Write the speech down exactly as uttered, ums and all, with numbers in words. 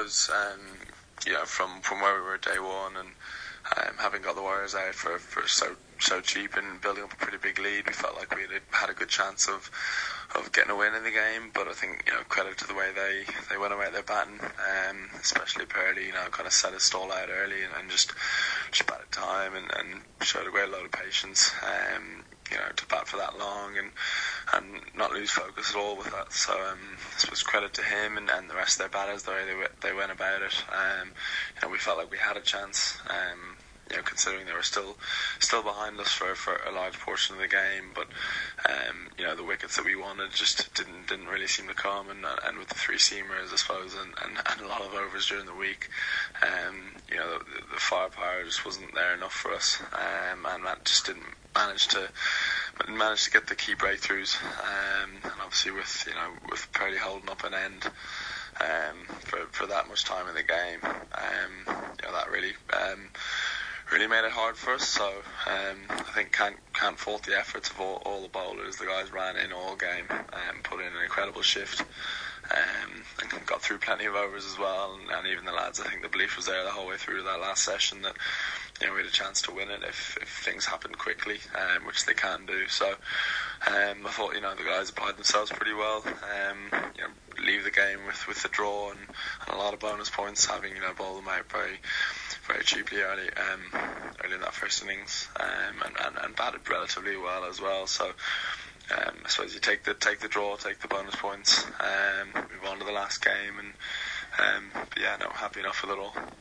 was, um, you know, from, from where we were day one, and um, having got the Warriors out for, for so so cheap and building up a pretty big lead, we felt like we had had a good chance of of getting a win in the game. But I think, you know, credit to the way they, they went away at their batting, um, especially Purdy, you know, kind of set his stall out early and, and just just batted time and, and showed a great load of patience. Um, you know, to bat for that long and and not lose focus at all with that. So um, I suppose credit to him and, and the rest of their batters, the way they they went about it. Um, you know, we felt like we had a chance. Um, you know, considering they were still still behind us for, for a large portion of the game, but um, you know, the wickets that we wanted just didn't didn't really seem to come, and and with the three seamers, I suppose, and, and, and a lot of overs during the week, um, you know, the, the firepower just wasn't there enough for us, um, and that just didn't manage to manage to get the key breakthroughs, um, and obviously with you know with Purdy holding up an end um, for for that much time in the game, um, you know, that really. Um, Really made it hard for us, so um, I think can't can't fault the efforts of all, all the bowlers. The guys ran in all game and put in an incredible shift, um, and got through plenty of overs as well. And, and even the lads, I think the belief was there the whole way through that last session that, you know, we had a chance to win it if, if things happened quickly, um, which they can do. So um, I thought, you know, the guys applied themselves pretty well. Um, you know, leave the game with, with the draw and, and a lot of bonus points, having, you know, bowled them out very very cheaply early um, early in that first innings, um, and, and, and batted relatively well as well. So um, I suppose you take the take the draw, take the bonus points, um, move on to the last game, and um, but yeah, no, happy enough with it all.